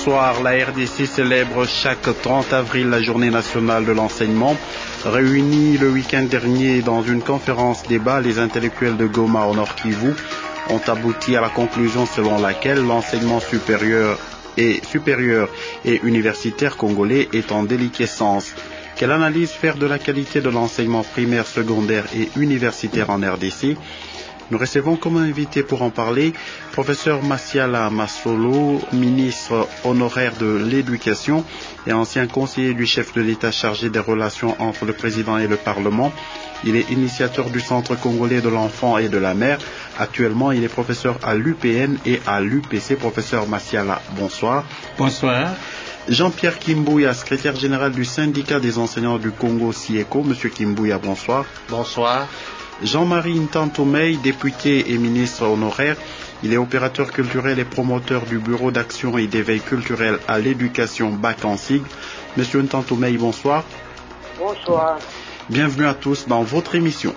bonsoir. La RDC célèbre chaque 30 avril la journée nationale de l'enseignement. Réunis le week-end dernier dans une conférence débat, les intellectuels de Goma au Nord Kivu ont abouti à la conclusion selon laquelle l'enseignement supérieur et universitaire congolais est en déliquescence. Quelle analyse faire de la qualité de l'enseignement primaire, secondaire et universitaire en RDC? Nous recevons comme invité pour en parler professeur Masiala Masolo, ministre honoraire de l'Éducation et ancien conseiller du chef de l'État chargé des relations entre le président et le Parlement. Il est initiateur du Centre congolais de l'enfant et de la mère. Actuellement, il est professeur à l'UPN et à l'UPC. Professeur Masiala, bonsoir. Bonsoir. Jean-Pierre Kimbouya, secrétaire général du syndicat des enseignants du Congo, SIECO. Monsieur Kimbouya, bonsoir. Bonsoir. Jean-Marie Ntantoumey, député et ministre honoraire. Il est opérateur culturel et promoteur du Bureau d'action et d'éveil culturel à l'éducation BAC en sigle. Monsieur Ntantoumey, bonsoir. Bonsoir. Bienvenue à tous dans votre émission.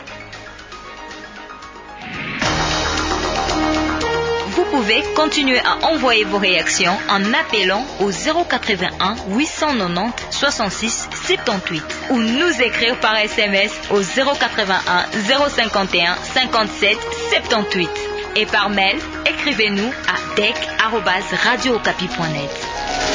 Vous pouvez continuer à envoyer vos réactions en appelant au 081 890 66 78 ou nous écrire par SMS au 081 051 57 78 et par mail, écrivez-nous à dec@radiookapi.net.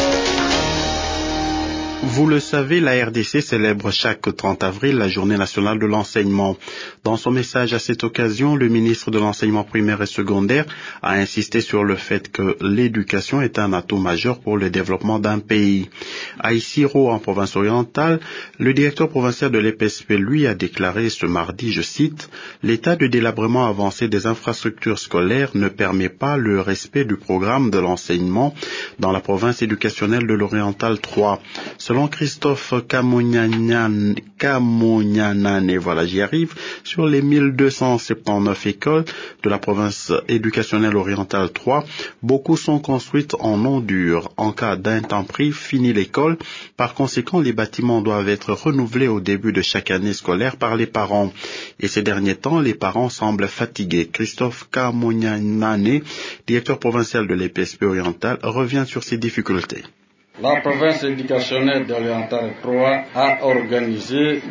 Vous le savez, la RDC célèbre chaque 30 avril la journée nationale de l'enseignement. Dans son message à cette occasion, le ministre de l'enseignement primaire et secondaire a insisté sur le fait que l'éducation est un atout majeur pour le développement d'un pays. À Isiro, en province orientale, le directeur provincial de l'EPSP, lui, a déclaré ce mardi, je cite, « L'état de délabrement avancé des infrastructures scolaires ne permet pas le respect du programme de l'enseignement dans la province éducationnelle de l'Oriental 3. » Selon Christophe Kamonyanane, voilà, j'y arrive, sur les 1279 écoles de la province éducationnelle orientale 3, beaucoup sont construites en non dur. En cas d'intempérie, finit l'école. Par conséquent, les bâtiments doivent être renouvelés au début de chaque année scolaire par les parents. Et ces derniers temps, les parents semblent fatigués. Christophe Kamonyanane, directeur provincial de l'EPSP orientale, revient sur ces difficultés. La province éducationnelle d'Oriental 3 a organisé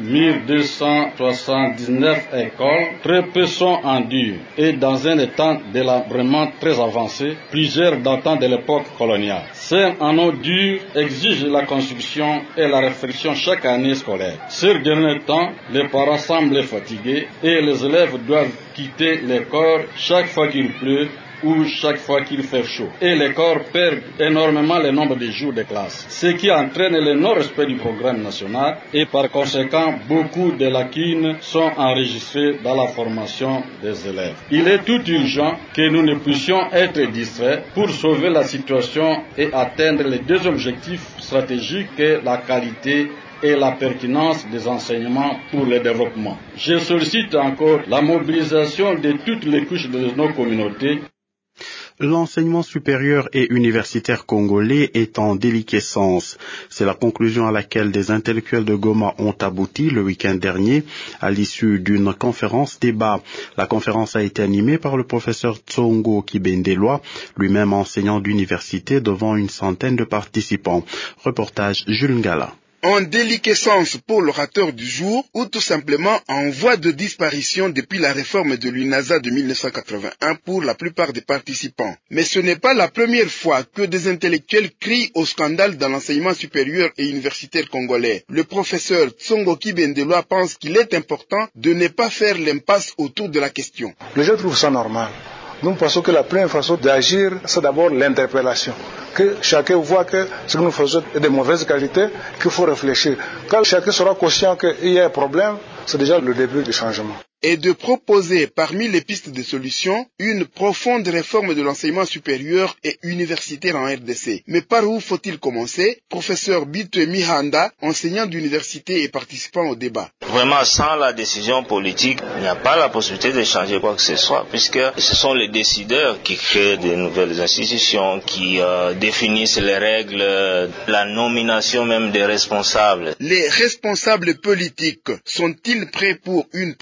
1279 écoles, très peu sont en dur et dans un état de délabrement très avancé, plusieurs datant de l'époque coloniale. Celles en eau dure exigent la construction et la réfection chaque année scolaire. Ces derniers temps, les parents semblent fatigués et les élèves doivent quitter l'école chaque fois qu'il pleut ou chaque fois qu'il fait chaud. Et les corps perdent énormément le nombre de jours de classe, ce qui entraîne le non-respect du programme national et par conséquent, beaucoup de lacunes sont enregistrées dans la formation des élèves. Il est tout urgent que nous ne puissions être distraits pour sauver la situation et atteindre les deux objectifs stratégiques que la qualité et la pertinence des enseignements pour le développement. Je sollicite encore la mobilisation de toutes les couches de nos communautés. L'enseignement supérieur et universitaire congolais est en déliquescence. C'est la conclusion à laquelle des intellectuels de Goma ont abouti le week-end dernier à l'issue d'une conférence débat. La conférence a été animée par le professeur Tsongo Kibendelwa, lui-même enseignant d'université devant une centaine de participants. Reportage Jules Ngala. En déliquescence pour l'orateur du jour ou tout simplement en voie de disparition depuis la réforme de l'UNASA de 1981 pour la plupart des participants. Mais ce n'est pas la première fois que des intellectuels crient au scandale dans l'enseignement supérieur et universitaire congolais. Le professeur Tsongo Kibendelwa pense qu'il est important de ne pas faire l'impasse autour de la question. Les gens trouvent ça normal. Nous pensons que la première façon d'agir, c'est d'abord l'interpellation. Que chacun voit que ce que nous faisons est de mauvaise qualité, qu'il faut réfléchir. Quand chacun sera conscient qu'il y a un problème, c'est déjà le début du changement. Et de proposer parmi les pistes de solutions une profonde réforme de l'enseignement supérieur et universitaire en RDC. Mais par où faut-il commencer? Professeur Bitwe Mihanda, enseignant d'université et participant au débat. Vraiment, sans la décision politique, il n'y a pas la possibilité de changer quoi que ce soit, puisque ce sont les décideurs qui créent de nouvelles institutions, qui définissent les règles, la nomination même des responsables. Les responsables politiques sont-ils prêts pour une profonde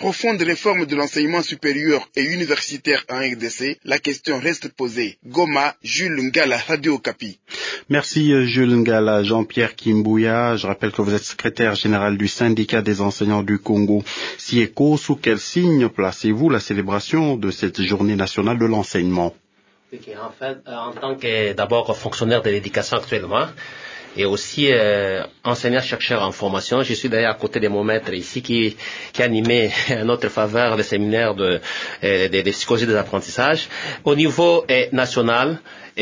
réforme de l'enseignement supérieur et universitaire en RDC, la question reste posée. Goma, Jules Ngala, Radio Okapi. Merci Jules Ngala. Jean-Pierre Kimbouya, je rappelle que vous êtes secrétaire général du syndicat des enseignants du Congo, SIECO. Sous quel signe placez-vous la célébration de cette journée nationale de l'enseignement? En fait, en tant que d'abord fonctionnaire de l'éducation actuellement, et aussi enseignant-chercheur en formation. Je suis d'ailleurs à côté de mon maître ici qui animait à notre faveur le séminaire de psychologie des apprentissages. Au niveau national,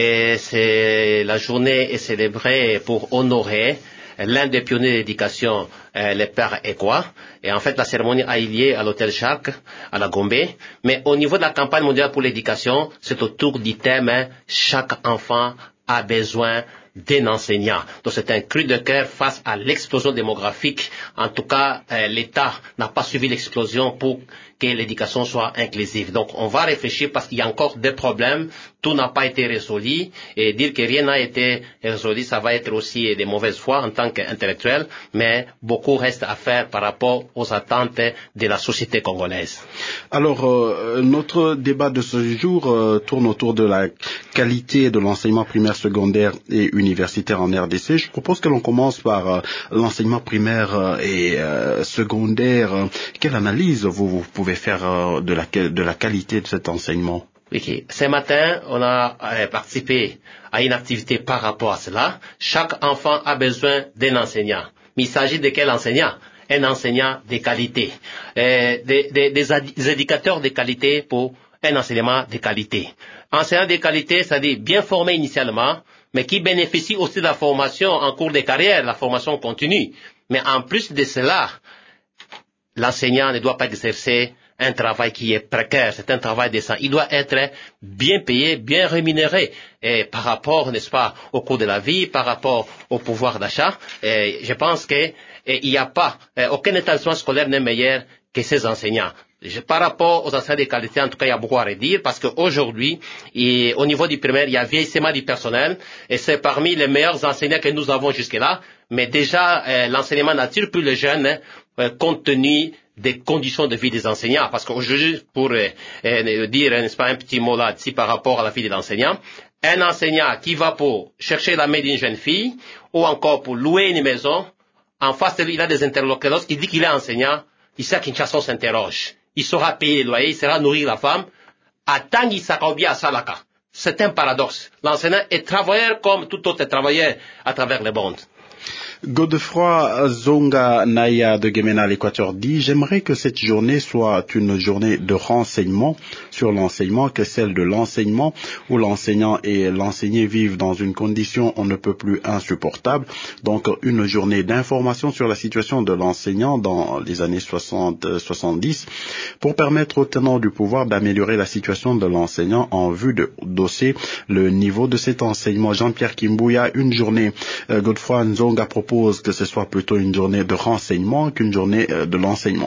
la journée est célébrée pour honorer l'un des pionniers de l'éducation, le père Ekwa. Et en fait, la cérémonie a eu lieu à l'hôtel Jacques, à la Gombe. Mais au niveau de la campagne mondiale pour l'éducation, c'est autour du thème « Chaque enfant a besoin d'un enseignant ». Donc c'est un cri de cœur face à l'explosion démographique. En tout cas, l'État n'a pas suivi l'explosion pour que l'éducation soit inclusive. Donc on va réfléchir parce qu'il y a encore des problèmes. Tout n'a pas été résolu. Et dire que rien n'a été résolu, ça va être aussi de mauvaise foi en tant qu'intellectuel. Mais beaucoup reste à faire par rapport aux attentes de la société congolaise. Alors, notre débat de ce jour tourne autour de la qualité de l'enseignement primaire, secondaire et universitaire en RDC. Je propose que l'on commence par l'enseignement primaire et secondaire. Quelle analyse vous pouvez faire de la qualité de cet enseignement? Okay. Ce matin, on a participé à une activité par rapport à cela. Chaque enfant a besoin d'un enseignant. Mais il s'agit de quel enseignant? Un enseignant de qualité. Des éducateurs de qualité pour un enseignement de qualité. Enseignant de qualité, c'est-à-dire bien formé initialement, mais qui bénéficie aussi de la formation en cours de carrière, la formation continue. Mais en plus de cela, l'enseignant ne doit pas exercer un travail qui est précaire, c'est un travail décent. Il doit être bien payé, bien rémunéré, et par rapport, n'est-ce pas, au coût de la vie, par rapport au pouvoir d'achat. Et je pense que il n'y a pas, aucun établissement scolaire n'est meilleur que ses enseignants. Par rapport aux enseignants de qualité, en tout cas, il y a beaucoup à redire parce qu'aujourd'hui, au niveau du primaire, il y a vieillissement du personnel et c'est parmi les meilleurs enseignants que nous avons jusque-là. Mais déjà, l'enseignement n'attire plus les jeunes compte tenu des conditions de vie des enseignants. Parce qu'aujourd'hui, pour dire, n'est-ce pas, un petit mot là-dessus par rapport à la vie de l'enseignant, un enseignant qui va pour chercher la main d'une jeune fille ou encore pour louer une maison, en face de lui, il a des interlocuteurs qui disent qu'il est enseignant, ici à Kinshasa, on s'interroge. Il saura payer le loyer, il saura nourrir la femme, à Tanguy Sakobia à Salaka. C'est un paradoxe. L'enseignant est travailleur comme tout autre travailleur à travers le monde. Godefroy Zonga Naya de Gemena, l'Équateur dit: j'aimerais que cette journée soit une journée de renseignement sur l'enseignement, que celle de l'enseignement où l'enseignant et l'enseigné vivent dans une condition on ne peut plus insupportable. Donc une journée d'information sur la situation de l'enseignant dans les années 60-70 pour permettre aux tenants du pouvoir d'améliorer la situation de l'enseignant en vue de d'hausser le niveau de cet enseignement. Jean-Pierre Kimbouya, une journée. Godefroy Nzonga propose que ce soit plutôt une journée de renseignement qu'une journée de l'enseignement.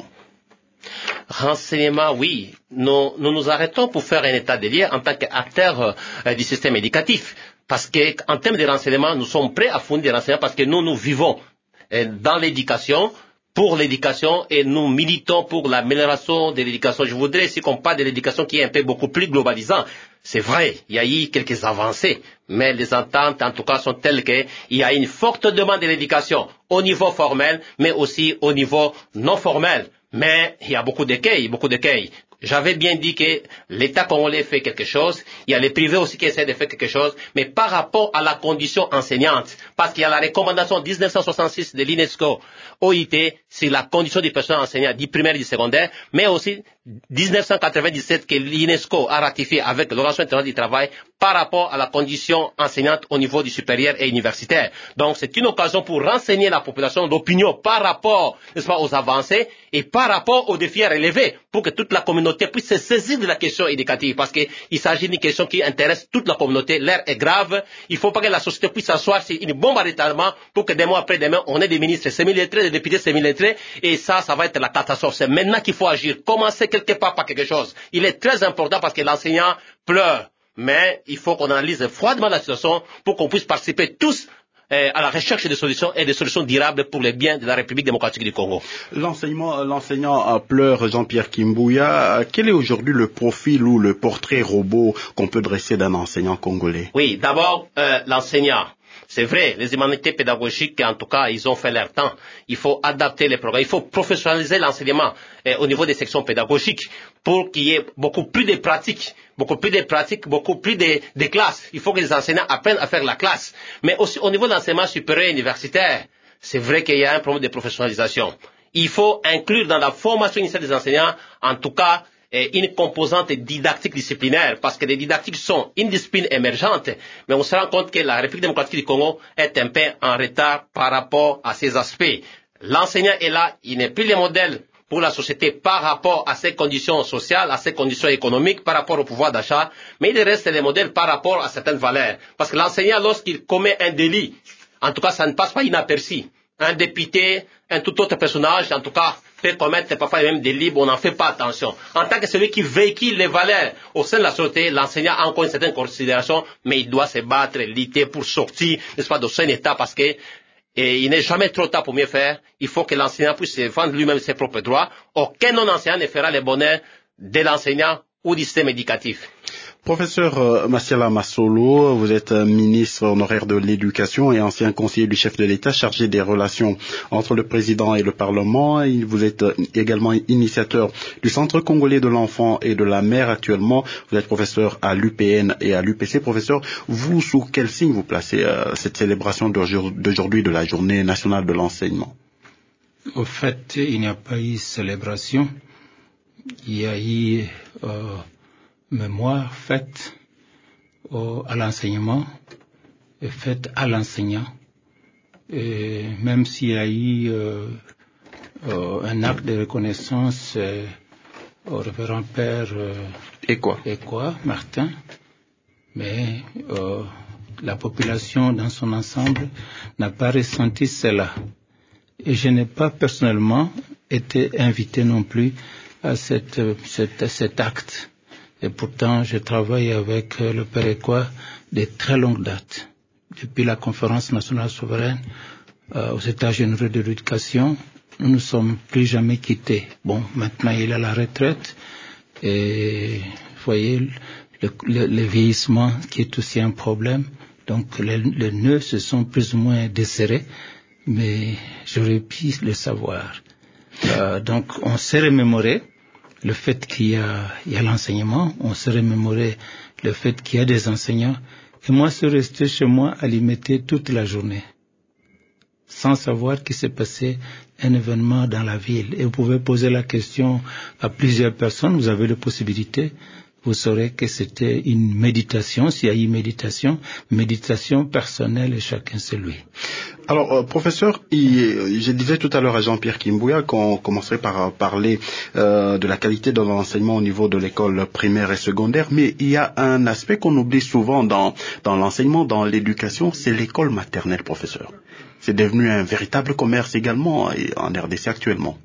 Renseignement, oui. Nous arrêtons pour faire un état des lieux en tant qu'acteurs du système éducatif. Parce qu'en termes de renseignement, nous sommes prêts à fournir des renseignements parce que nous vivons dans l'éducation, pour l'éducation et nous militons pour l'amélioration de l'éducation. Je voudrais ici qu'on parle de l'éducation qui est un peu beaucoup plus globalisant. C'est vrai, il y a eu quelques avancées, mais les ententes en tout cas sont telles qu'il y a une forte demande de l'éducation au niveau formel, mais aussi au niveau non formel. Mais il y a beaucoup d'écueils. J'avais bien dit que l'État congolais fait quelque chose, il y a les privés aussi qui essaient de faire quelque chose, mais par rapport à la condition enseignante, parce qu'il y a la recommandation 1966 de l'UNESCO, OIT, c'est la condition du personnel enseignant du primaire et du secondaire, mais aussi 1997 que l'UNESCO a ratifié avec l'Organisation internationale du travail par rapport à la condition enseignante au niveau du supérieur et universitaire. Donc c'est une occasion pour renseigner la population d'opinion par rapport, n'est-ce pas, aux avancées et par rapport aux défis à relever pour que toute la communauté puisse se saisir de la question éducative parce qu'il s'agit d'une question qui intéresse toute la communauté. L'heure est grave. Il ne faut pas que la société puisse s'asseoir sur une bombe à retardement pour que des mois après demain, on ait des ministres semi-lettrés, des députés semi-lettrés et ça va être la catastrophe. C'est maintenant qu'il faut agir. Commencer quelque part par quelque chose. Il est très important parce que l'enseignant pleure. Mais il faut qu'on analyse froidement la situation pour qu'on puisse participer tous à la recherche de solutions et de solutions durables pour le bien de la République démocratique du Congo. L'enseignant pleure, Jean-Pierre Kimbouya. Quel est aujourd'hui le profil ou le portrait robot qu'on peut dresser d'un enseignant congolais? Oui, d'abord, l'enseignant. C'est vrai, les humanités pédagogiques, en tout cas, ils ont fait leur temps. Il faut adapter les programmes, il faut professionnaliser l'enseignement au niveau des sections pédagogiques pour qu'il y ait beaucoup plus de pratiques, beaucoup plus de classes. Il faut que les enseignants apprennent à faire la classe. Mais aussi au niveau de l'enseignement supérieur et universitaire, c'est vrai qu'il y a un problème de professionnalisation. Il faut inclure dans la formation initiale des enseignants, en tout cas, une composante didactique disciplinaire, parce que les didactiques sont une discipline émergente, mais on se rend compte que la République démocratique du Congo est un peu en retard par rapport à ces aspects. L'enseignant est là, il n'est plus le modèle pour la société par rapport à ses conditions sociales, à ses conditions économiques, par rapport au pouvoir d'achat, mais il reste le modèle par rapport à certaines valeurs. Parce que l'enseignant, lorsqu'il commet un délit, en tout cas, ça ne passe pas inaperçu. Un député, un tout autre personnage, en tout cas, peut commettre parfois les mêmes délits, on n'en fait pas attention. En tant que celui qui véhicule les valeurs au sein de la société, l'enseignant a encore une certaine considération, mais il doit se battre, lutter pour sortir, n'est-ce pas, de son état, parce que il n'est jamais trop tard pour mieux faire. Il faut que l'enseignant puisse défendre lui-même ses propres droits. Aucun non-enseignant ne fera le bonheur de l'enseignant ou du système éducatif. Professeur Masiala Masolo, vous êtes ministre honoraire de l'Éducation et ancien conseiller du chef de l'État chargé des relations entre le président et le Parlement. Vous êtes également initiateur du Centre congolais de l'enfant et de la mère actuellement. Vous êtes professeur à l'UPN et à l'UPC. Professeur, vous, sous quel signe vous placez cette célébration d'aujourd'hui de la Journée nationale de l'enseignement? Au fait, il n'y a pas eu célébration. Il y a eu mémoire faite à l'enseignement et faite à l'enseignant. Et même s'il y a eu un acte de reconnaissance au révérend père Ekwa Martin, mais la population dans son ensemble n'a pas ressenti cela. Et je n'ai pas personnellement été invité non plus à cet acte. Et pourtant, je travaille avec le père Ekwa de très longue date. Depuis la conférence nationale souveraine aux États généraux de l'éducation, nous ne sommes plus jamais quittés. Bon, maintenant il est à la retraite et vous voyez le vieillissement qui est aussi un problème. Donc les nœuds se sont plus ou moins desserrés, mais j'aurais pu le savoir. Donc on s'est remémoré le fait qu'il y a l'enseignement, on s'est remémoré le fait qu'il y a des enseignants. Et moi, je suis resté chez moi à limiter toute la journée, sans savoir qu'il s'est passé un événement dans la ville. Et vous pouvez poser la question à plusieurs personnes, vous avez la possibilité, vous saurez que c'était une méditation, s'il y a eu méditation personnelle et chacun c'est lui. Alors, professeur, je disais tout à l'heure à Jean-Pierre Kimbouya qu'on commencerait par parler de la qualité de l'enseignement au niveau de l'école primaire et secondaire, mais il y a un aspect qu'on oublie souvent dans l'enseignement, dans l'éducation, c'est l'école maternelle, professeur. C'est devenu un véritable commerce également en RDC actuellement.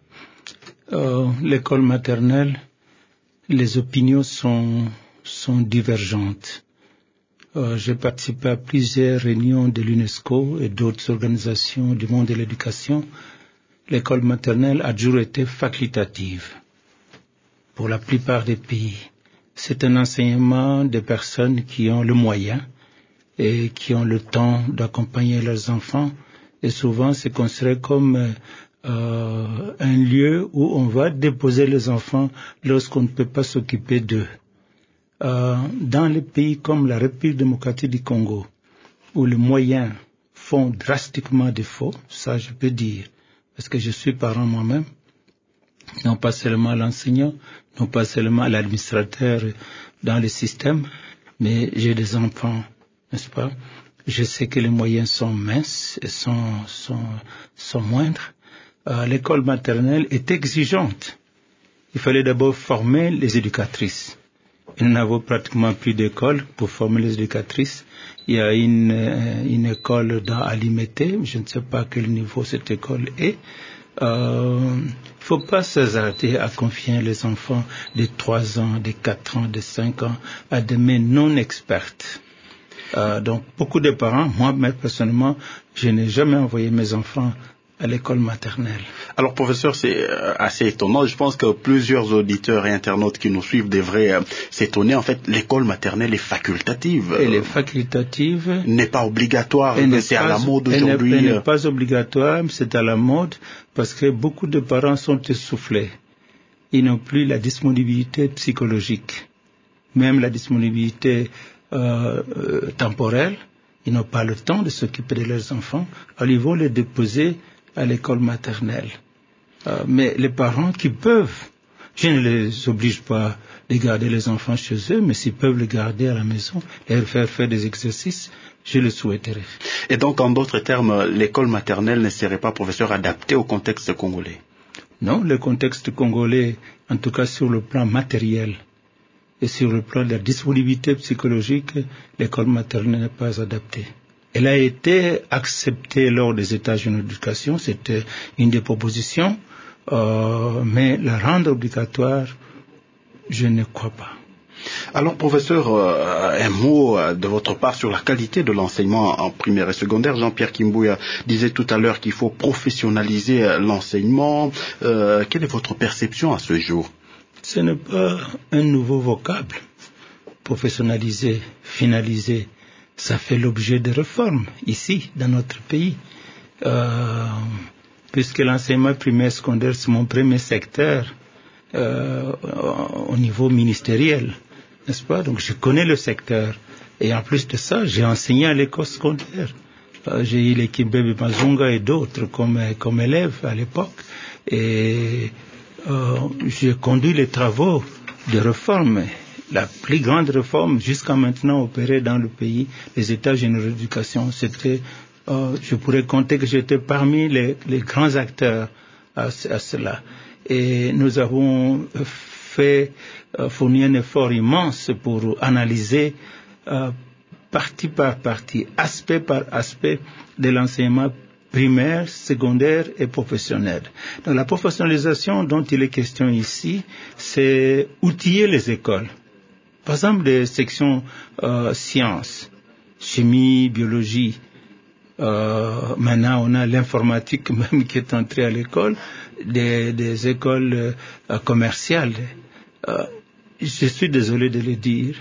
L'école maternelle, les opinions sont divergentes. J'ai participé à plusieurs réunions de l'UNESCO et d'autres organisations du monde de l'éducation. L'école maternelle a toujours été facultative pour la plupart des pays. C'est un enseignement de personnes qui ont le moyen et qui ont le temps d'accompagner leurs enfants. Et souvent, c'est considéré comme un lieu où on va déposer les enfants lorsqu'on ne peut pas s'occuper d'eux. Dans les pays comme la République démocratique du Congo, où les moyens font drastiquement défaut, ça je peux dire, parce que je suis parent moi-même, non pas seulement l'enseignant, non pas seulement l'administrateur dans le système, mais j'ai des enfants, n'est-ce pas? Je sais que les moyens sont minces et sont moindres. L'école maternelle est exigeante. Il fallait d'abord former les éducatrices. Et nous n'avons pratiquement plus d'école pour former les éducatrices. Il y a une école dans Alimété, je ne sais pas à quel niveau cette école est. Il ne faut pas s'hésiter à confier les enfants de 3 ans, de 4 ans, de 5 ans à des mains non expertes. Donc beaucoup de parents, moi personnellement, je n'ai jamais envoyé mes enfants à l'école maternelle. Alors professeur, c'est assez étonnant. Je pense que plusieurs auditeurs et internautes qui nous suivent devraient s'étonner. En fait, l'école maternelle est facultative. Elle est facultative. N'est pas obligatoire. C'est à la mode aujourd'hui. Elle n'est pas obligatoire, mais c'est à la mode parce que beaucoup de parents sont essoufflés. Ils n'ont plus la disponibilité psychologique, même la disponibilité temporelle. Ils n'ont pas le temps de s'occuper de leurs enfants. Alors ils vont les déposer à l'école maternelle. Mais les parents qui peuvent, je ne les oblige pas de garder les enfants chez eux, mais s'ils peuvent les garder à la maison et leur faire des exercices, je le souhaiterais. Et donc, en d'autres termes, l'école maternelle ne serait pas, professeur, adaptée au contexte congolais? Non, le contexte congolais, en tout cas sur le plan matériel et sur le plan de la disponibilité psychologique, l'école maternelle n'est pas adaptée. Elle a été acceptée lors des états généraux d'éducation, c'était une des propositions, mais la rendre obligatoire, je ne crois pas. Alors, professeur, un mot de votre part sur la qualité de l'enseignement en primaire et secondaire. Jean-Pierre Kimbouya disait tout à l'heure qu'il faut professionnaliser l'enseignement. Quelle est votre perception à ce jour? Ce n'est pas un nouveau vocable. Professionnaliser, finaliser, ça fait l'objet de réformes ici, dans notre pays. Puisque l'enseignement primaire et secondaire, c'est mon premier secteur au niveau ministériel, n'est-ce pas? Donc je connais le secteur. Et en plus de ça, j'ai enseigné à l'école secondaire. J'ai eu l'équipe Bébé Mazunga et d'autres comme élèves à l'époque. Et j'ai conduit les travaux de réforme. La plus grande réforme jusqu'à maintenant opérée dans le pays, les états généraux d'éducation, c'était, je pourrais compter que j'étais parmi les grands acteurs à cela. Et nous avons fourni un effort immense pour analyser partie par partie, aspect par aspect de l'enseignement primaire, secondaire et professionnel. Donc la professionnalisation dont il est question ici, c'est outiller les écoles. Par exemple, des sections sciences, chimie, biologie. Maintenant, on a l'informatique même qui est entrée à l'école, des écoles commerciales. Je suis désolé de le dire.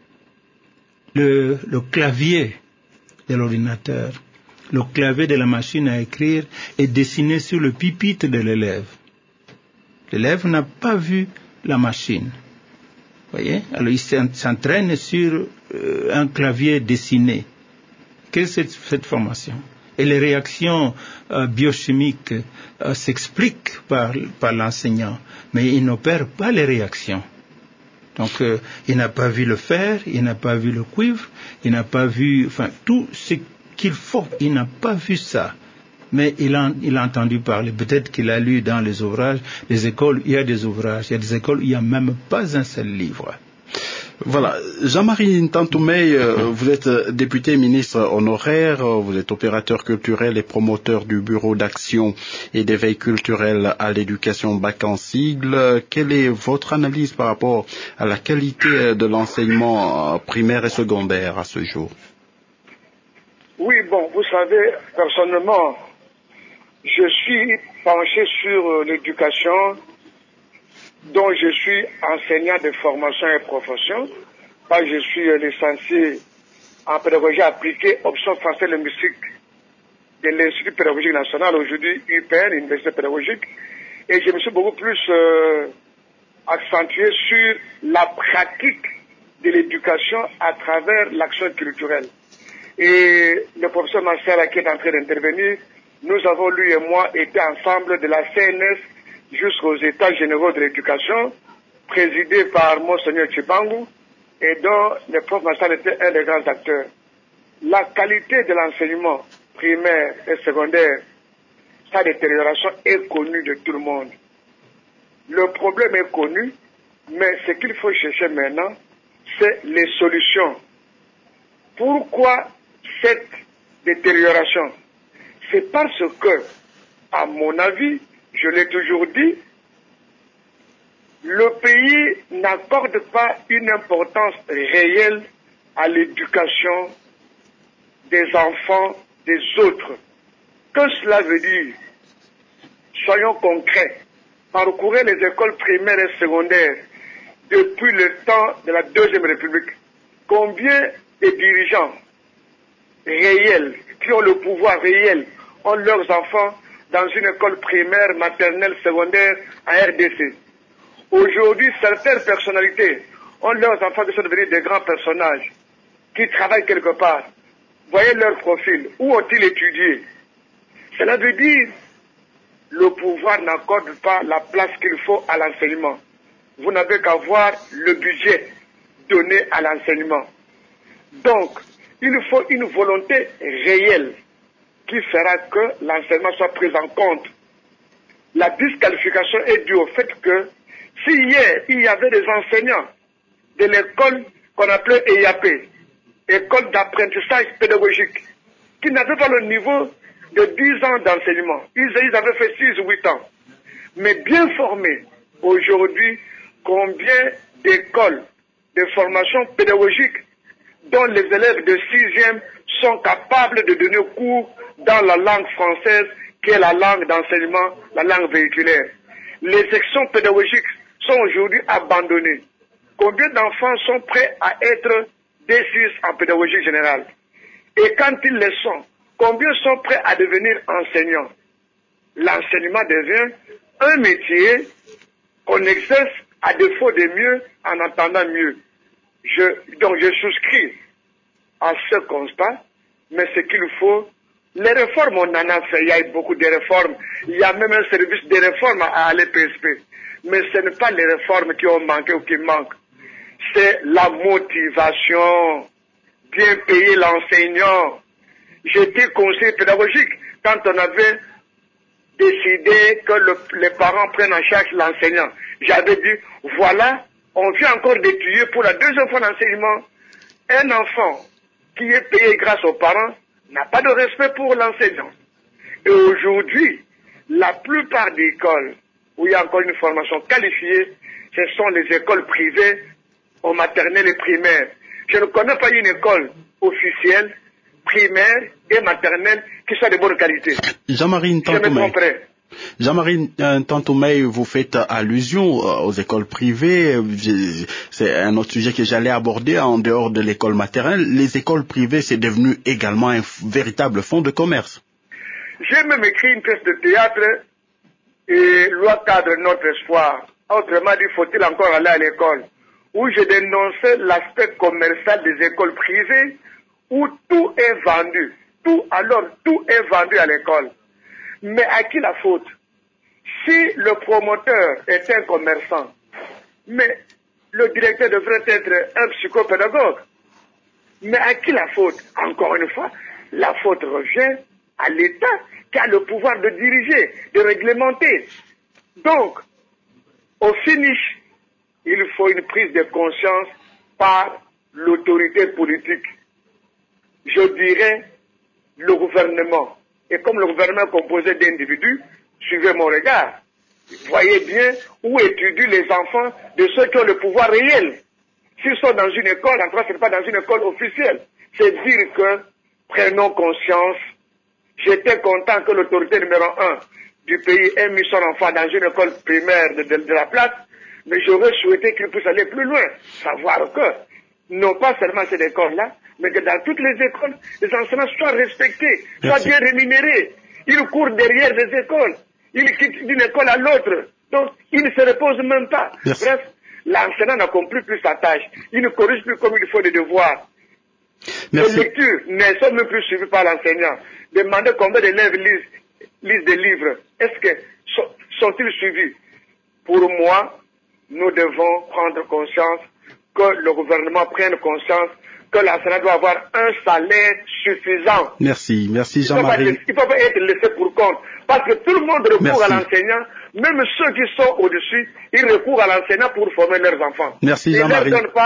Le clavier de l'ordinateur, le clavier de la machine à écrire est dessiné sur le pupitre de l'élève. L'élève n'a pas vu la machine. Voyez? Alors il s'entraîne sur un clavier dessiné. Qu'est-ce que c'est cette formation? Et les réactions biochimiques s'expliquent par l'enseignant, mais il n'opère pas les réactions. Donc il n'a pas vu le fer, il n'a pas vu le cuivre, il n'a pas vu, tout ce qu'il faut, il n'a pas vu ça. Mais il a entendu parler, peut-être qu'il a lu dans les ouvrages, les écoles, il y a des ouvrages, il y a des écoles où il n'y a même pas un seul livre. Voilà. Jean-Marie Ntantoumey, vous êtes député ministre honoraire, vous êtes opérateur culturel et promoteur du Bureau d'action et d'éveil culturel à l'éducation BAC en sigle. Quelle est votre analyse par rapport à la qualité de l'enseignement primaire et secondaire à ce jour? Oui, bon, vous savez, personnellement, je suis penché sur l'éducation, dont je suis enseignant de formation et profession. Je suis licencié en pédagogie appliquée, option français linguistique de l'Institut pédagogique national, aujourd'hui UPN, Université pédagogique. Et je me suis beaucoup plus accentué sur la pratique de l'éducation à travers l'action culturelle. Et le professeur Marcel qui est en train d'intervenir, nous avons, lui et moi, été ensemble de la CNS jusqu'aux États généraux de l'éducation, présidé par Monseigneur Tchibangu, et dont le prof Marcel était un des grands acteurs. La qualité de l'enseignement primaire et secondaire, sa détérioration est connue de tout le monde. Le problème est connu, mais ce qu'il faut chercher maintenant, c'est les solutions. Pourquoi cette détérioration? C'est parce que, à mon avis, je l'ai toujours dit, le pays n'accorde pas une importance réelle à l'éducation des enfants des autres. Que cela veut dire? Soyons concrets. Parcourez les écoles primaires et secondaires depuis le temps de la Deuxième République. Combien de dirigeants réels, qui ont le pouvoir réel, ont leurs enfants dans une école primaire, maternelle, secondaire en RDC? Aujourd'hui, certaines personnalités ont leurs enfants qui sont devenus des grands personnages, qui travaillent quelque part. Voyez leur profil. Où ont-ils étudié? Cela veut dire le pouvoir n'accorde pas la place qu'il faut à l'enseignement. Vous n'avez qu'à voir le budget donné à l'enseignement. Donc, il faut une volonté réelle qui fera que l'enseignement soit pris en compte. La disqualification est due au fait que si hier il y avait des enseignants de l'école qu'on appelait EAP, école d'apprentissage pédagogique, qui n'avaient pas le niveau de 10 ans d'enseignement. Ils avaient fait 6 ou 8 ans. Mais bien formés, aujourd'hui, combien d'écoles de formation pédagogique dont les élèves de 6e sont capables de donner cours dans la langue française, qui est la langue d'enseignement, la langue véhiculaire. Les sections pédagogiques sont aujourd'hui abandonnées. Combien d'enfants sont prêts à être D6 en pédagogie générale? Et quand ils le sont, combien sont prêts à devenir enseignants? L'enseignement devient un métier qu'on exerce à défaut de mieux en attendant mieux. Donc je souscris à ce constat, mais ce qu'il faut, les réformes on en a fait, il y a eu beaucoup de réformes, il y a même un service de réforme à l'EPSP, mais ce n'est pas les réformes qui ont manqué ou qui manquent, c'est la motivation, bien payer l'enseignant. J'étais conseiller pédagogique quand on avait décidé que les parents prennent en charge l'enseignant. J'avais dit, voilà, on vient encore d'étudier pour la deuxième fois l'enseignement. Un enfant qui est payé grâce aux parents n'a pas de respect pour l'enseignant. Et aujourd'hui, la plupart des écoles où il y a encore une formation qualifiée, ce sont les écoles privées au maternel et primaire. Je ne connais pas une école officielle, primaire et maternelle qui soit de bonne qualité. Jean-Marie Ntantoumé, vous faites allusion aux écoles privées. C'est un autre sujet que j'allais aborder en dehors de l'école maternelle. Les écoles privées, c'est devenu également un véritable fonds de commerce. J'ai même écrit une pièce de théâtre et loi cadre notre espoir. Autrement dit, faut-il encore aller à l'école, où je dénonçais l'aspect commercial des écoles privées, où tout est vendu. Tout est vendu à l'école. Mais à qui la faute? Si le promoteur est un commerçant, mais le directeur devrait être un psychopédagogue. Mais à qui la faute? Encore une fois, la faute revient à l'État qui a le pouvoir de diriger, de réglementer. Donc, au finish, il faut une prise de conscience par l'autorité politique. Je dirais le gouvernement. Et comme le gouvernement est composé d'individus, suivez mon regard. Voyez bien où étudient les enfants de ceux qui ont le pouvoir réel. S'ils sont dans une école, en tout cas, ce n'est pas dans une école officielle. C'est dire que, prenons conscience, j'étais content que l'autorité numéro 1 du pays ait mis son enfant dans une école primaire de la place, mais j'aurais souhaité qu'il puisse aller plus loin, savoir que, non pas seulement cette école-là, mais que dans toutes les écoles, les enseignants soient respectés, soient bien rémunérés. Ils courent derrière les écoles. Ils quittent d'une école à l'autre. Donc, ils ne se reposent même pas. Merci. Bref, l'enseignant n'accomplit plus sa tâche. Il ne corrige plus comme il faut les devoirs. Merci. Les lectures ne sont même plus suivies par l'enseignant. Demandez combien d'élèves lisent des livres. Est-ce que sont-ils suivis? Pour moi, nous devons prendre conscience que le gouvernement prenne conscience que l'enseignant doit avoir un salaire suffisant. Merci Jean-Marie. Il ne peut pas être laissé pour compte. Parce que tout le monde recourt à l'enseignant, même ceux qui sont au-dessus, ils recourent à l'enseignant pour former leurs enfants. Merci Jean-Marie. Ils ne leur donnent pas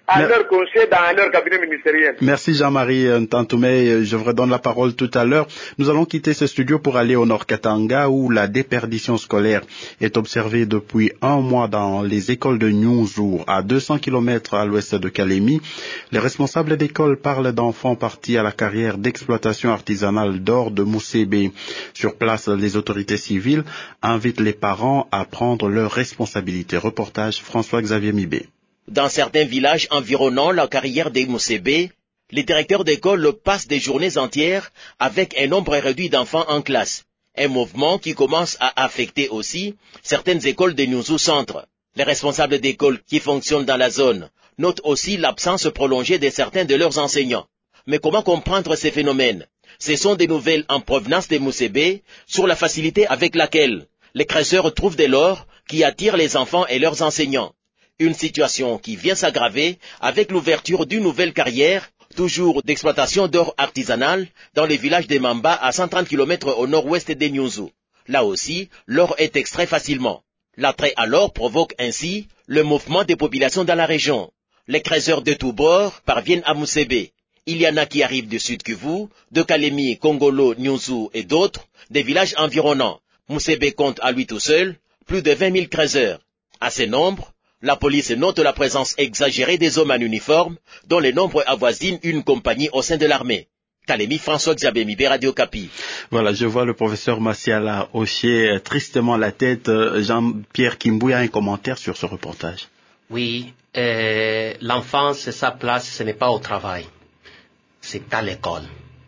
à leur conseil dans leur cabinet ministériel. Merci Jean-Marie Ntantoumé. Je vous redonne la parole tout à l'heure. Nous allons quitter ce studio pour aller au Nord Katanga où la déperdition scolaire est observée depuis un mois dans les écoles de Nyunzu, à 200 km à l'ouest de Kalemi. Les responsables d'école parlent d'enfants partis à la carrière d'exploitation artisanale d'or de Mousébé. Sur place, les autorités civiles invitent les parents à prendre leurs responsabilités. Reportage François-Xavier Mibé. Dans certains villages environnant la carrière des Mousébé, les directeurs d'école passent des journées entières avec un nombre réduit d'enfants en classe. Un mouvement qui commence à affecter aussi certaines écoles de Nyunzu Centre. Les responsables d'école qui fonctionnent dans la zone notent aussi l'absence prolongée de certains de leurs enseignants. Mais comment comprendre ces phénomènes? Ce sont des nouvelles en provenance des Mousébé sur la facilité avec laquelle les cresseurs trouvent de l'or qui attire les enfants et leurs enseignants. Une situation qui vient s'aggraver avec l'ouverture d'une nouvelle carrière, toujours d'exploitation d'or artisanal, dans le village de Mamba à 130 km au nord-ouest de Nyunzu. Là aussi, l'or est extrait facilement. L'attrait à l'or provoque ainsi le mouvement des populations dans la région. Les cresseurs de tous bords parviennent à Mousébé. Il y en a qui arrivent du Sud Kivu, de Kalemi, Kongolo, Nyunzu et d'autres, des villages environnants. Mousébé compte à lui tout seul plus de 20 000 cresseurs. À ces nombres, la police note la présence exagérée des hommes en uniforme, dont le nombre avoisine une compagnie au sein de l'armée. Kalemi, François-Xavier Mibé, Radio Kapi. Voilà, je vois le professeur Massiala hocher tristement la tête. Jean-Pierre Kimbouya a un commentaire sur ce reportage. Oui, l'enfance, sa place, ce n'est pas au travail, c'est à l'école.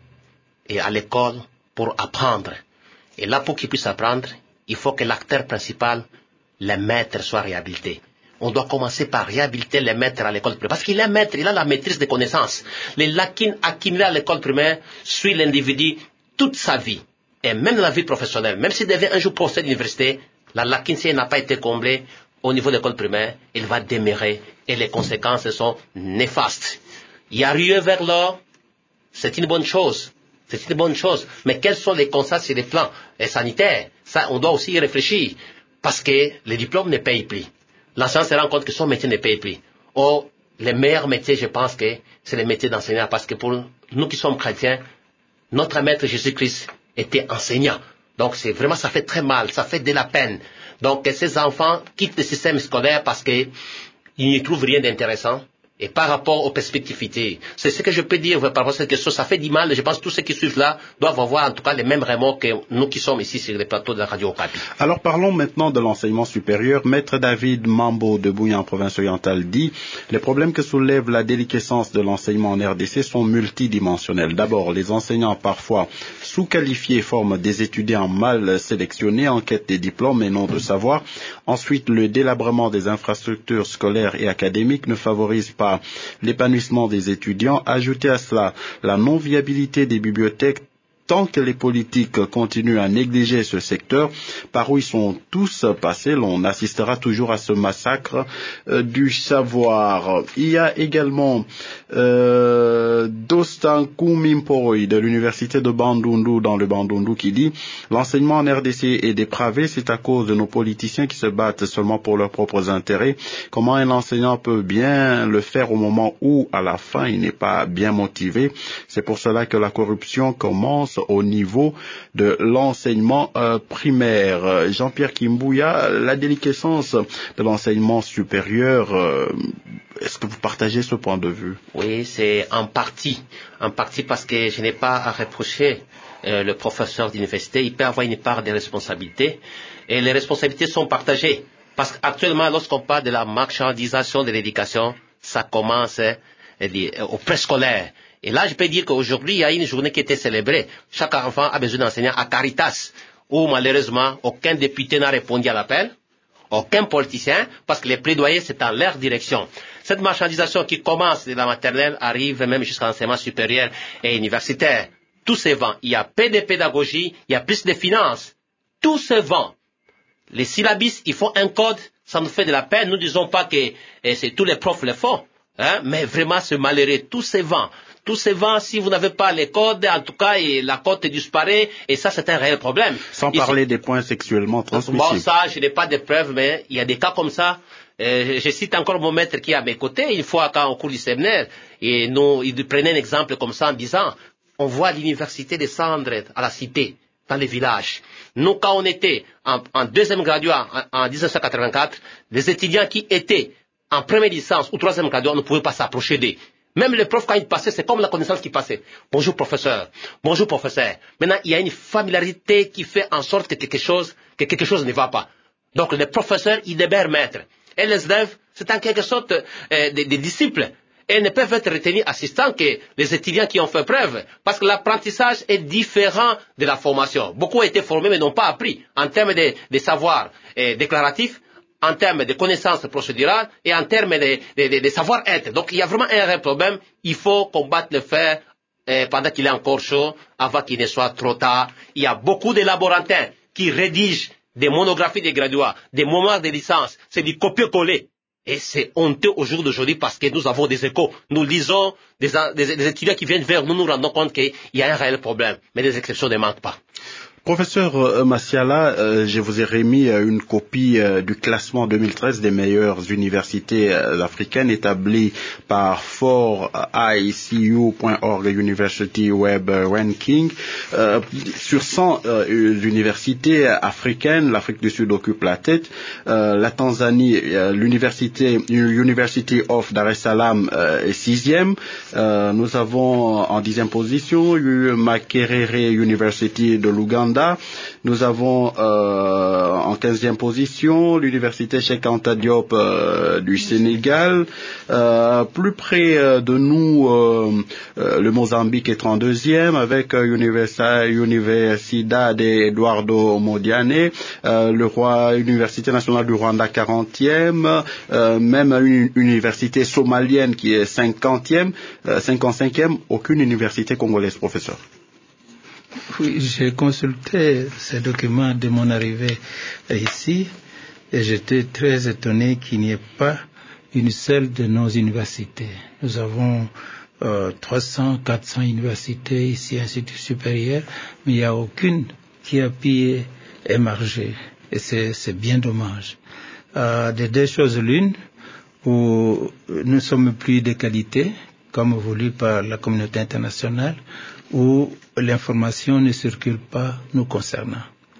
Et à l'école, pour apprendre. Et là, pour qu'il puisse apprendre, il faut que l'acteur principal, le maître, soit réhabilité. On doit commencer par réhabiliter les maîtres à l'école primaire. Parce qu'il est maître, il a la maîtrise des connaissances. Les lacunes accumulées à l'école primaire suivent l'individu toute sa vie. Et même dans la vie professionnelle, même s'il devient un jour professeur d'université, la lacune, si elle n'a pas été comblée au niveau de l'école primaire, il va demeurer et les conséquences sont néfastes. Il y a ruée vers l'or, c'est une bonne chose. C'est une bonne chose. Mais quelles sont les conséquences sur les plans sanitaires? Ça, on doit aussi y réfléchir. Parce que les diplômes ne payent plus. L'enseignant se rend compte que son métier ne paye plus. Or, les meilleurs métiers, je pense que c'est le métier d'enseignant. Parce que pour nous qui sommes chrétiens, notre maître Jésus-Christ était enseignant. Donc, c'est vraiment, ça fait très mal, ça fait de la peine. Donc, que ces enfants quittent le système scolaire parce qu'ils n'y trouvent rien d'intéressant. Et par rapport aux perspectives, c'est ce que je peux dire par rapport à cette question. Ça fait du mal. Je pense que tous ceux qui suivent là doivent avoir en tout cas les mêmes remords que nous qui sommes ici sur les plateaux de la Radio Okapi. Alors parlons maintenant de l'enseignement supérieur. Maître David Mambo de Bouya en province orientale dit les problèmes que soulève la déliquescence de l'enseignement en RDC sont multidimensionnels. D'abord, les enseignants parfois sous-qualifiés forment des étudiants mal sélectionnés en quête des diplômes et non de savoir. Ensuite, le délabrement des infrastructures scolaires et académiques ne favorise pas l'épanouissement des étudiants. Ajoutez à cela la non-viabilité des bibliothèques tant que les politiques continuent à négliger ce secteur, par où ils sont tous passés, l'on assistera toujours à ce massacre du savoir. Il y a également Dostankou Mimpoi de l'université de Bandundu dans le Bandundu qui dit « L'enseignement en RDC est dépravé, c'est à cause de nos politiciens qui se battent seulement pour leurs propres intérêts. Comment un enseignant peut bien le faire au moment où, à la fin, il n'est pas bien motivé? C'est pour cela que la corruption commence au niveau de l'enseignement primaire. » Jean-Pierre Kimbouya, la déliquescence de l'enseignement supérieur, est-ce que vous partagez ce point de vue? Oui, c'est en partie parce que je n'ai pas à reprocher le professeur d'université. Il peut avoir une part de responsabilité et les responsabilités sont partagées. Parce qu'actuellement, lorsqu'on parle de la marchandisation de l'éducation, ça commence au préscolaire. Et là, je peux dire qu'aujourd'hui, il y a une journée qui était célébrée. Chaque enfant a besoin d'enseignants à Caritas, où malheureusement, aucun député n'a répondu à l'appel, aucun politicien, parce que les plaidoyers, c'est en leur direction. Cette marchandisation qui commence de la maternelle arrive même jusqu'à l'enseignement supérieur et universitaire. Tout se vend. Il y a peu de pédagogie, il y a plus de finances. Tout se vend. Les syllabistes, ils font un code, ça nous fait de la peine. Nous ne disons pas que c'est tous les profs le font. mais vraiment ce malheureux, tous ces vents, si vous n'avez pas les codes, en tout cas, et la cote disparaît, et ça, c'est un réel problème. Sans parler des points sexuellement transmissibles. Bon, ça, je n'ai pas de preuves, mais il y a des cas comme ça. Je cite encore mon maître qui est à mes côtés, une fois quand on court du séminaire, et il prenait un exemple comme ça en disant, on voit l'université des Cendres à la cité, dans les villages. Nous, quand on était en deuxième graduat en 1984, les étudiants qui étaient en première licence ou troisième graduat ne pouvaient pas s'approcher d'eux. Même les profs, quand ils passaient, c'est comme la connaissance qui passait. Bonjour professeur. Bonjour professeur. Maintenant, il y a une familiarité qui fait en sorte que quelque chose ne va pas. Donc, les professeurs, ils demeurent maîtres. Et les élèves, c'est en quelque sorte des disciples. Et ne peuvent être retenus assistants que les étudiants qui ont fait preuve. Parce que l'apprentissage est différent de la formation. Beaucoup ont été formés mais n'ont pas appris en termes de savoir déclaratif, en termes de connaissances procédurales et en termes de savoir-être. Donc il y a vraiment un réel problème. Il faut combattre le fer pendant qu'il est encore chaud, avant qu'il ne soit trop tard. Il y a beaucoup de laborantins qui rédigent des monographies de graduats, des mémoires de licence. C'est du copier-coller. Et c'est honteux au jour d'aujourd'hui parce que nous avons des échos. Nous lisons des étudiants qui viennent vers nous, nous rendons compte qu'il y a un réel problème. Mais les exceptions ne manquent pas. Professeur Masiala, je vous ai remis une copie du classement 2013 des meilleures universités africaines établi par ForICU.org University Web Ranking. Sur 100 universités africaines, l'Afrique du Sud occupe la tête. La Tanzanie, University of Dar es Salaam est 6e. Nous avons en 10e position Makerere University de l'Ouganda. Nous avons en 15e position l'université Cheikh Anta Diop du Sénégal. Plus près de nous, le Mozambique est 32e avec Universidad Eduardo Modiane. Université nationale du Rwanda 40e. Même une université somalienne qui est 55e. Aucune université congolaise, professeur. Oui, j'ai consulté ces documents de mon arrivée ici et j'étais très étonné qu'il n'y ait pas une seule de nos universités. Nous avons 300, 400 universités ici, instituts supérieurs, mais il n'y a aucune qui a pu émerger et c'est bien dommage. Des deux choses l'une, où nous sommes plus de qualité, comme voulu par la communauté internationale, où l'information ne circule pas nous concernant.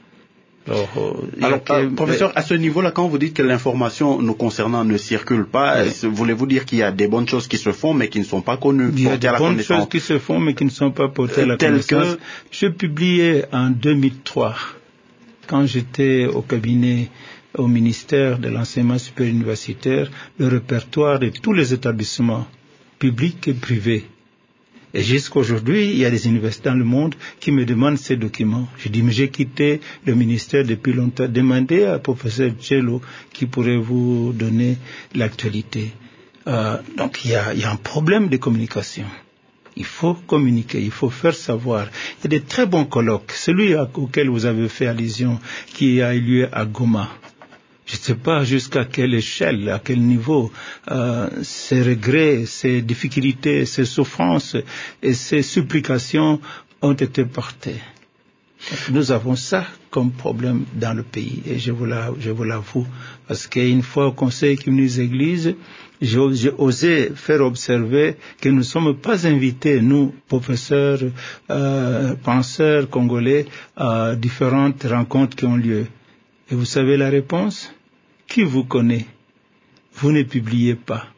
Alors, professeur, à ce niveau-là, quand vous dites que l'information nous concernant ne circule pas, voulez-vous dire qu'il y a des bonnes choses qui se font mais qui ne sont pas connues? Il y a des bonnes choses qui se font mais qui ne sont pas portées à la connaissance. Je publiais en 2003, quand j'étais au cabinet au ministère de l'enseignement supérieur universitaire, le répertoire de tous les établissements publics et privés. Et jusqu'aujourd'hui, il y a des universités dans le monde qui me demandent ces documents. Je dis, mais j'ai quitté le ministère depuis longtemps. Demandez à professeur Tchelo qui pourrait vous donner l'actualité. Donc il y a un problème de communication. Il faut communiquer, il faut faire savoir. Il y a des très bons colloques. Celui auquel vous avez fait allusion, qui a eu lieu à Goma. Je ne sais pas jusqu'à quelle échelle, à quel niveau ces regrets, ces difficultés, ces souffrances et ces supplications ont été portées. Nous avons ça comme problème dans le pays et je vous l'avoue parce qu'une fois au conseil communiste église, j'ai osé faire observer que nous ne sommes pas invités, nous, professeurs, penseurs congolais, à différentes rencontres qui ont lieu. Et vous savez la réponse? Qui vous connaît? Vous ne publiez pas.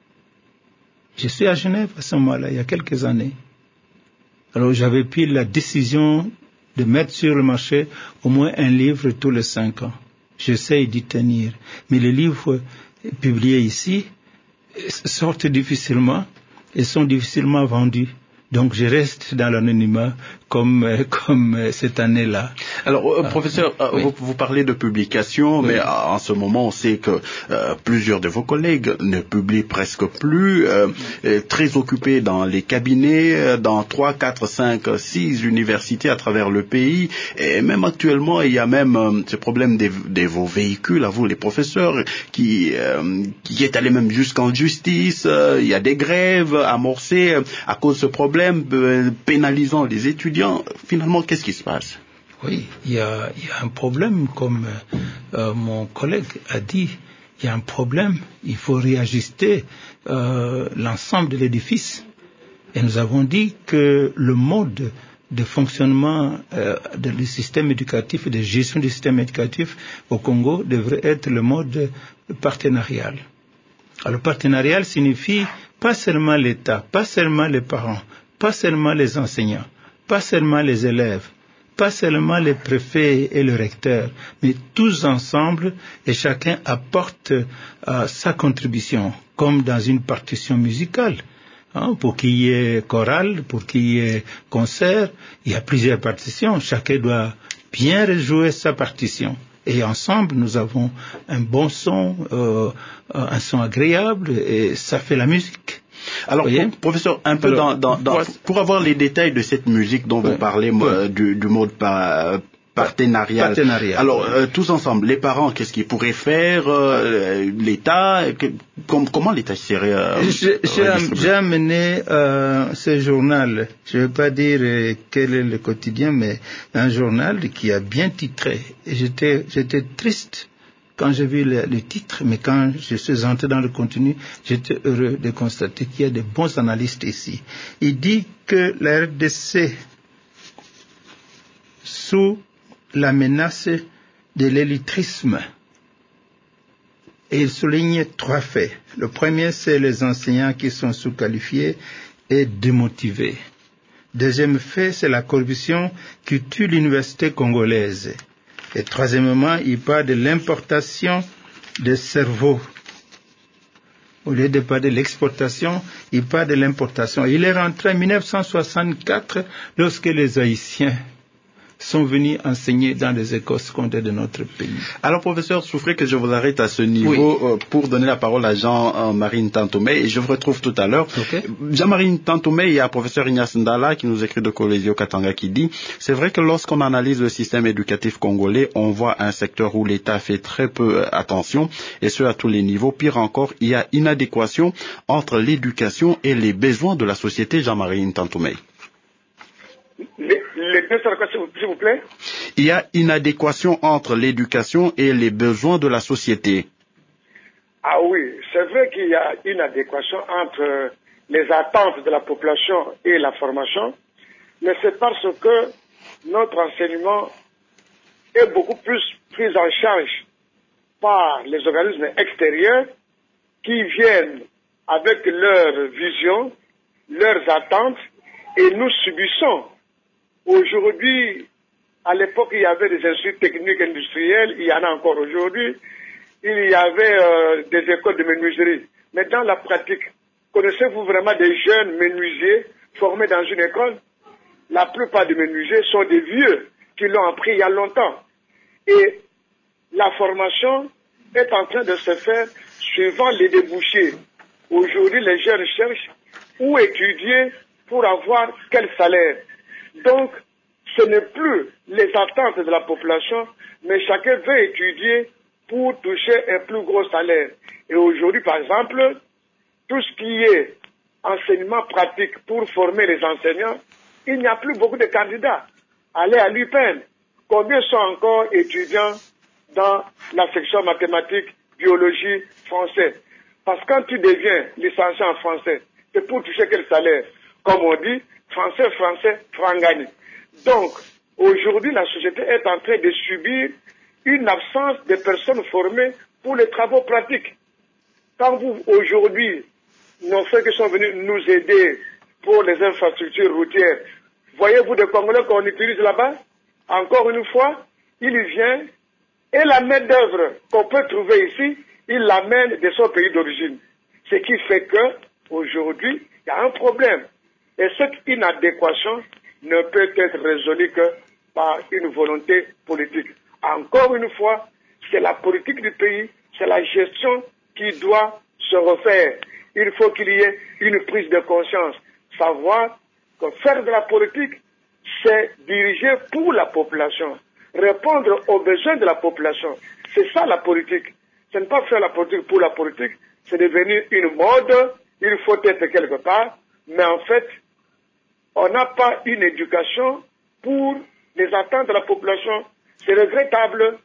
Je suis à Genève à ce moment-là, il y a quelques années. Alors j'avais pris la décision de mettre sur le marché au moins un livre tous les 5 ans. J'essaye d'y tenir. Mais les livres publiés ici sortent difficilement et sont difficilement vendus. Donc je reste dans l'anonymat comme cette année-là. Alors, professeur, oui. vous parlez de publication, oui. Mais en ce moment, on sait que plusieurs de vos collègues ne publient presque plus, très occupés dans les cabinets, dans 3, 4, 5, 6 universités à travers le pays. Et même actuellement, il y a même ce problème de vos véhicules, à vous les professeurs, qui est allé même jusqu'en justice. Il y a des grèves amorcées à cause de ce problème, pénalisant les étudiants. Finalement, qu'est-ce qui se passe? Oui, il y a un problème, comme mon collègue a dit, il y a un problème, il faut réajuster l'ensemble de l'édifice. Et nous avons dit que le mode de fonctionnement du système éducatif et de gestion du système éducatif au Congo devrait être le mode partenarial. Alors, le partenarial signifie pas seulement l'État, pas seulement les parents, pas seulement les enseignants, pas seulement les élèves, pas seulement les préfets et le recteur, mais tous ensemble, et chacun apporte sa contribution, comme dans une partition musicale. Pour qu'il y ait chorale, pour qu'il y ait concert, il y a plusieurs partitions, chacun doit bien rejouer sa partition. Et ensemble, nous avons un bon son, un son agréable, et ça fait la musique. Alors, professeur, un peu pour avoir les détails de cette musique dont vous parlez, du mode partenarial. Alors, tous ensemble, les parents, qu'est-ce qu'ils pourraient faire, l'État, comment l'État serait J'ai amené ce journal, je ne vais pas dire quel est le quotidien, mais un journal qui a bien titré. Et j'étais triste quand j'ai vu le titre, mais quand je suis entré dans le contenu, j'étais heureux de constater qu'il y a de bons analystes ici. Il dit que la RDC, sous la menace de l'élitrisme, et il souligne 3 faits. Le premier, c'est les enseignants qui sont sous-qualifiés et démotivés. Deuxième fait, c'est la corruption qui tue l'université congolaise. Et troisièmement, il parle de l'importation des cerveaux. Au lieu de parler de l'exportation, il parle de l'importation. Il est rentré en 1964 lorsque les Haïtiens sont venus enseigner dans les écoles secondaires de notre pays. Alors, professeur, souffrez que je vous arrête à ce niveau pour donner la parole à Jean-Marie Ntantoumé, et je vous retrouve tout à l'heure. Okay. Jean-Marie Ntantoumé, il y a professeur Ignace Ndala qui nous écrit de Colésio Katanga qui dit « C'est vrai que lorsqu'on analyse le système éducatif congolais, on voit un secteur où l'État fait très peu attention, et ce à tous les niveaux. Pire encore, il y a inadéquation entre l'éducation et les besoins de la société. » Jean-Marie Ntantoumé. S'il vous plaît. Il y a inadéquation entre l'éducation et les besoins de la société. Ah oui, c'est vrai qu'il y a inadéquation entre les attentes de la population et la formation, mais c'est parce que notre enseignement est beaucoup plus pris en charge par les organismes extérieurs qui viennent avec leur vision, leurs attentes, et nous subissons. Aujourd'hui, à l'époque, il y avait des instituts techniques industriels, il y en a encore aujourd'hui. Il y avait des écoles de menuiserie. Mais dans la pratique, connaissez-vous vraiment des jeunes menuisiers formés dans une école? La plupart des menuisiers sont des vieux qui l'ont appris il y a longtemps. Et la formation est en train de se faire suivant les débouchés. Aujourd'hui, les jeunes cherchent où étudier pour avoir quel salaire. Donc, ce n'est plus les attentes de la population, mais chacun veut étudier pour toucher un plus gros salaire. Et aujourd'hui, par exemple, tout ce qui est enseignement pratique pour former les enseignants, il n'y a plus beaucoup de candidats. Allez à l'UPEN. Combien sont encore étudiants dans la section mathématiques, biologie, français? Parce que quand tu deviens licencié en français, c'est pour toucher quel salaire? Comme on dit, français, frangani. Donc, aujourd'hui, la société est en train de subir une absence de personnes formées pour les travaux pratiques. Quand vous, aujourd'hui, nos frères qui sont venus nous aider pour les infrastructures routières, voyez-vous des Congolais qu'on utilise là-bas? Encore une fois, il vient et la main-d'œuvre qu'on peut trouver ici, il l'amène de son pays d'origine. Ce qui fait que, aujourd'hui, il y a un problème. Et cette inadéquation ne peut être résolue que par une volonté politique. Encore une fois, c'est la politique du pays, c'est la gestion qui doit se refaire. Il faut qu'il y ait une prise de conscience, savoir que faire de la politique, c'est diriger pour la population, répondre aux besoins de la population. C'est ça la politique. Ce n'est pas faire la politique pour la politique, c'est devenu une mode, il faut être quelque part, mais en fait, on n'a pas une éducation pour les attentes de la population. C'est regrettable.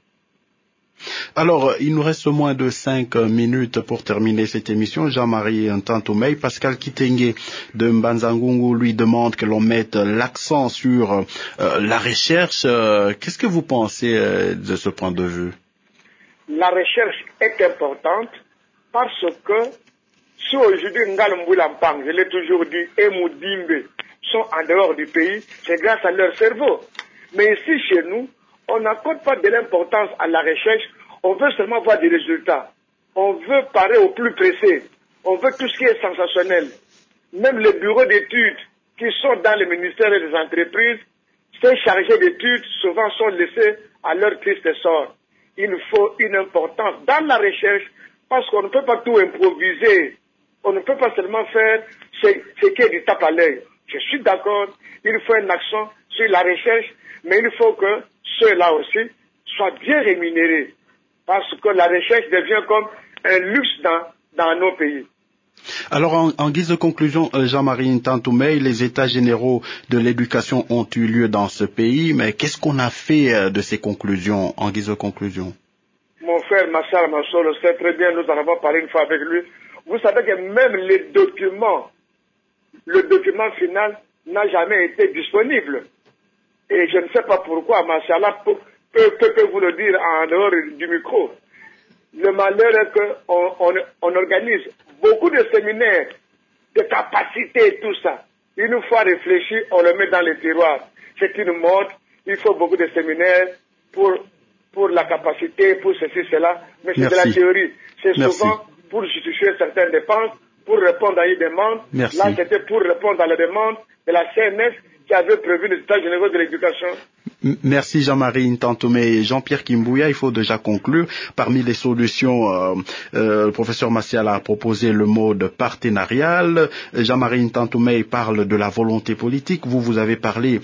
Alors, il nous reste moins de 5 minutes pour terminer cette émission. Jean-Marie Ntantoumey, Pascal Kitenge de Mbanzangungu lui demande que l'on mette l'accent sur la recherche. Qu'est-ce que vous pensez de ce point de vue? La recherche est importante parce que si aujourd'hui Ngalambouulampang, je l'ai toujours dit, et Moudimbe sont en dehors du pays, c'est grâce à leur cerveau. Mais ici, chez nous, on n'accorde pas de l'importance à la recherche, on veut seulement voir des résultats. On veut parer au plus pressé. On veut tout ce qui est sensationnel. Même les bureaux d'études qui sont dans le ministère des entreprises, ces chargés d'études souvent sont laissés à leur triste sort. Il faut une importance dans la recherche parce qu'on ne peut pas tout improviser. On ne peut pas seulement faire ce qui est du tape à l'œil. Je suis d'accord, il faut un accent sur la recherche, mais il faut que ceux-là aussi soient bien rémunérés. Parce que la recherche devient comme un luxe dans nos pays. Alors, en guise de conclusion, Jean-Marie Ntantoumey, les états généraux de l'éducation ont eu lieu dans ce pays, mais qu'est-ce qu'on a fait de ces conclusions, en guise de conclusion? Mon frère Martial Massolo sait très bien, nous en avons parlé une fois avec lui. Vous savez que même le document final n'a jamais été disponible. Et je ne sais pas pourquoi, Martial peut vous le dire en dehors du micro. Le malheur est qu'on organise beaucoup de séminaires, de capacités et tout ça. Une fois réfléchi, on le met dans les tiroirs. C'est une mode, il faut beaucoup de séminaires pour la capacité, pour ceci, cela. Mais c'est de la théorie. C'est souvent pour justifier certaines dépenses, pour répondre à une demande. Là, c'était pour répondre à la demande de la CNS qui avait prévu les états généraux de l'éducation. Merci Jean-Marie Ntantoumey. Jean-Pierre Kimbouya, il faut déjà conclure. Parmi les solutions, le professeur Massiala a proposé le mode partenarial. Jean-Marie Ntantoumey parle de la volonté politique. Vous avez parlé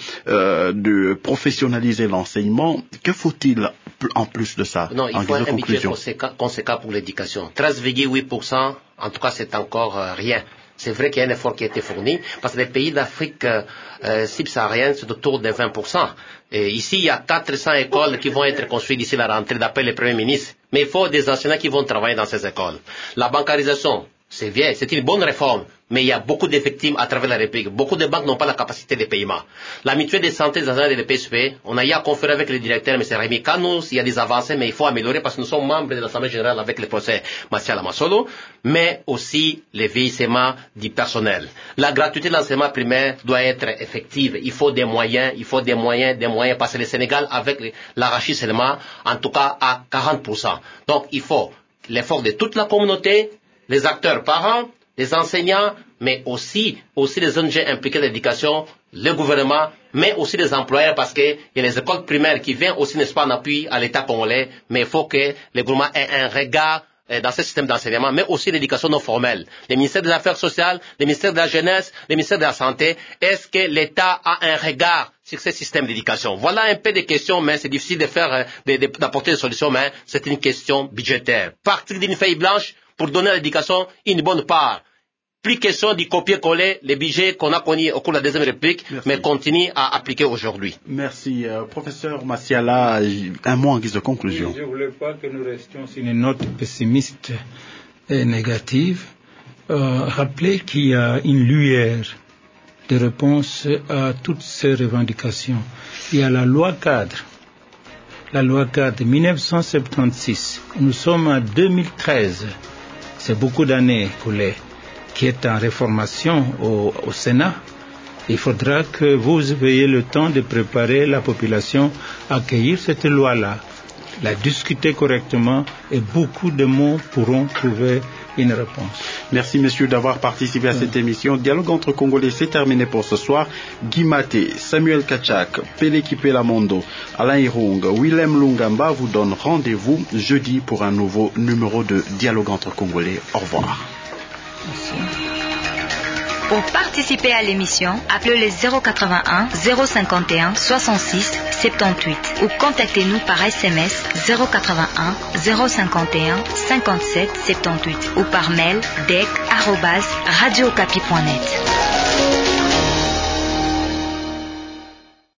de professionnaliser l'enseignement. Que faut-il en plus de ça? Non, il faut un budget conséquent pour l'éducation. 13,8%, en tout cas, c'est encore rien. C'est vrai qu'il y a un effort qui a été fourni, parce que les pays d'Afrique subsaharienne, c'est autour de 20%. Et ici, il y a 400 écoles qui vont être construites d'ici la rentrée, d'après le Premier ministre. Mais il faut des enseignants qui vont travailler dans ces écoles. La bancarisation, c'est bien, c'est une bonne réforme, mais il y a beaucoup d'effectifs à travers la République. Beaucoup de banques n'ont pas la capacité de paiement. La mutuelle de santé des agents de l'EPSP, on a eu à conférer avec le directeur, M. Rémi Kanous, il y a des avancées, mais il faut améliorer parce que nous sommes membres de l'Assemblée générale avec le procès Martial Massolo, mais aussi le vieillissement du personnel. La gratuité de l'enseignement primaire doit être effective. Il faut des moyens, parce que le Sénégal, avec l'arachide seulement, en tout cas à 40%. Donc, il faut l'effort de toute la communauté, les acteurs parents, les enseignants, mais aussi les ONG impliquées dans l'éducation, le gouvernement, mais aussi les employeurs, parce qu'il y a les écoles primaires qui viennent aussi, n'est-ce pas, en appui à l'État congolais, mais il faut que le gouvernement ait un regard dans ce système d'enseignement, mais aussi l'éducation non formelle. Le ministère des Affaires sociales, le ministère de la Jeunesse, le ministère de la Santé, est-ce que l'État a un regard sur ce système d'éducation? Voilà un peu des questions, mais c'est difficile de faire, d'apporter des solutions, mais c'est une question budgétaire. Partir d'une feuille blanche pour donner à l'éducation une bonne part. Plus question du copier-coller les budgets qu'on a connus au cours de la Deuxième République, mais continue à appliquer aujourd'hui. Merci. Professeur Massiala, un mot en guise de conclusion. Je ne voulais pas que nous restions sur une note pessimiste et négative. Rappelez qu'il y a une lueur de réponse à toutes ces revendications. Il y a la loi cadre. La loi cadre de 1976. Nous sommes en 2013. C'est beaucoup d'années qui est en réformation au Sénat. Il faudra que vous ayez le temps de préparer la population à accueillir cette loi-là, la discuter correctement et beaucoup de mots pourront trouver une réponse. Merci messieurs d'avoir participé à cette émission. Dialogue entre Congolais, c'est terminé pour ce soir. Guy Maté, Samuel Kachak, Pele Kipelamondo, Alain Irung, Willem Lungamba vous donnent rendez-vous jeudi pour un nouveau numéro de Dialogue entre Congolais. Au revoir. Merci. Pour participer à l'émission, appelez le 081 051 66 78 ou contactez-nous par SMS 081 051 57 78 ou par mail dec@radiocapi.net.